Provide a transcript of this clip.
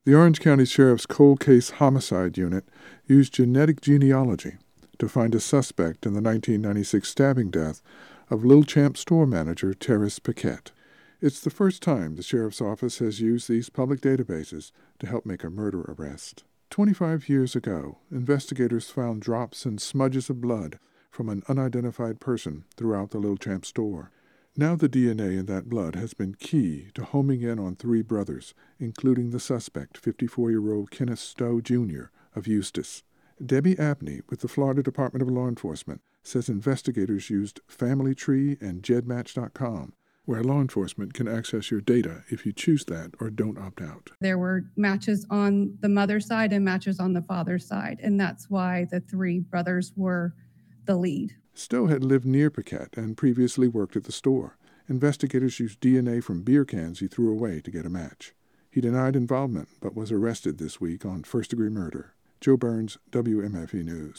The Orange County Sheriff's Cold Case Homicide Unit used genetic genealogy to find a suspect in the 1996 stabbing death of Little Champ store manager Terrace Paquette. It's the first time the Sheriff's Office has used these public databases to help make a murder arrest. 25 years ago, investigators found drops and smudges of blood from an unidentified person throughout the Little Champ store. Now the DNA in that blood has been key to homing in on 3 brothers, including the suspect, 54-year-old Kenneth Stowe, Jr. of Eustis. Debbie Abney with the Florida Department of Law Enforcement says investigators used Family Tree and Gedmatch.com, where law enforcement can access your data if you choose that or don't opt out. There were matches on the mother's side and matches on the father's side, and that's why the 3 brothers were the lead. Stowe had lived near Paquette and previously worked at the store. Investigators used DNA from beer cans he threw away to get a match. He denied involvement but was arrested this week on first-degree murder. Joe Burns, WMFE News.